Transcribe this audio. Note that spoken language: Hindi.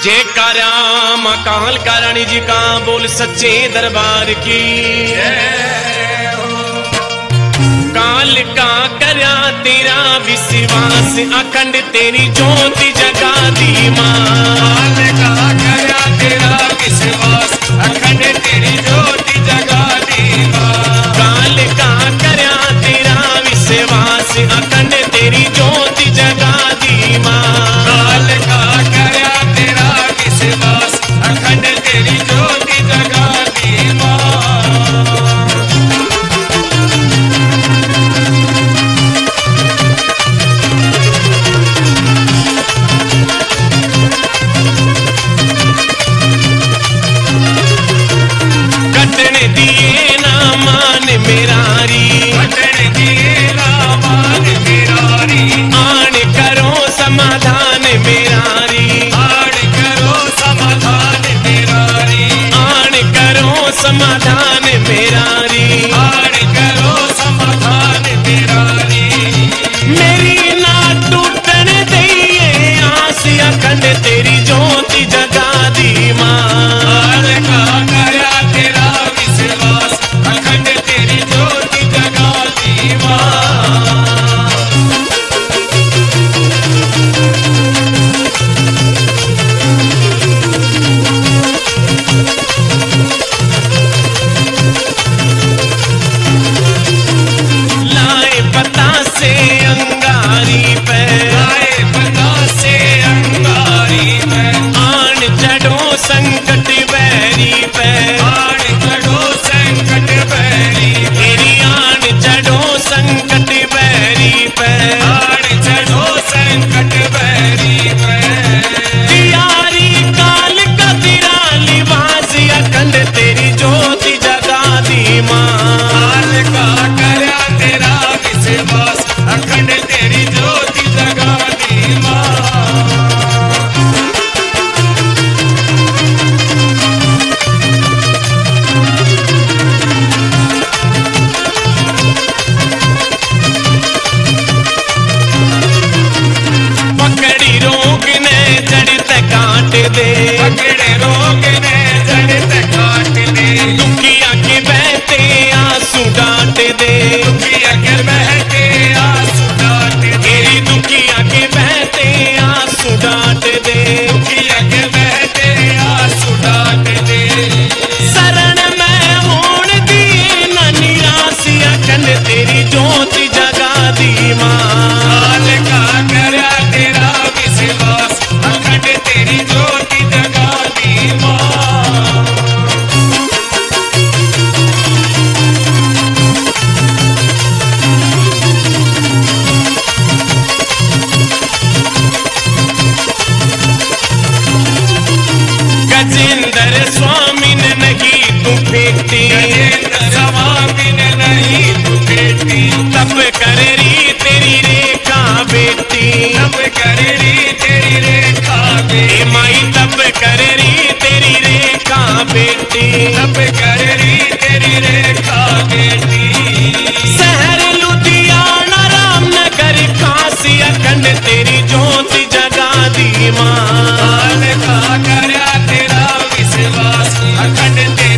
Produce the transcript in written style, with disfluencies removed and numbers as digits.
जयकारा मकाल कारानी जी का बोल सच्चे दरबार की। काल का करया तेरा विश्वास अखंड तेरी ज्योति जगा दी मां। काल का करया तेरा विश्वास अखंड तेरी ज्योति जगा दी मां। काल का करया तेरा विश्वास अखंड तेरी ज्योति जगा दी मां। काल का करया तेरा विश्वास अखंड तेरी ज्योति जगा दी मां। कटने दिए ना मान मेरारी, कटने दिए ना मान मेरारी। आन करो समाधान मेरारी, आड़ करो समाधान मेरारी। आन करो समाधान मेरारी। आड़ करो समाधान मेरारी। मेरी ना टूटन दइए आस अखंड तेरी ज्योति जगा दी मां। काल का करया तेरा विश्वास अखंड तेरी ज्योति जगा दी मां। लाए पता से अंगारी पे, आए पता से अंगारी में। आन चढ़ो संकट बैरी पे, आड़ चढ़ो संकट बैरी पे। तेरी आन चढ़ो संकट बैरी पे। आड़ चढ़ो संकट बैरी पे। तियारी काल का तेरा लिबास अखंड तेरी ज्योति जगा दी मां। काल का करया तेरा विश्वास अखंड तेरी ज्योति जगा दी मां। पकड़ी रोग ने जड़त काट दे, पकड़े रोग ने जड़त काट दे। दुखिया के बहते आंसू डांट दे। दुखिया के बहते आंसू डांट दे। तेरी दुखिया के बहते आंसू डांट दे। दुखिया के बहते आंसू डांट दे। शरण में होण दिए न निराश अखंड तेरी ज्योति जगा दी मां। काल का करया तेरा विश्वास अखंड तेरी ज्योति जगा दी मां। गजेंद्र स्वामी ने नहीं तू फेंकती, गजेंद्र स्वामी ने नहीं तू बेटी। तब कर री तेरी रेखा बेटी। तब करेरी तेरी रेखा ए बेटी। माई तब कर री तेरी रेखा बेटी। तब करेरी तेरी रेखा बेटी। शहर लुधियाना रामनगर काशी अखंड तेरी ज्योति जगा दी मां। काल का करया तेरा विश्वास अखंड तेरी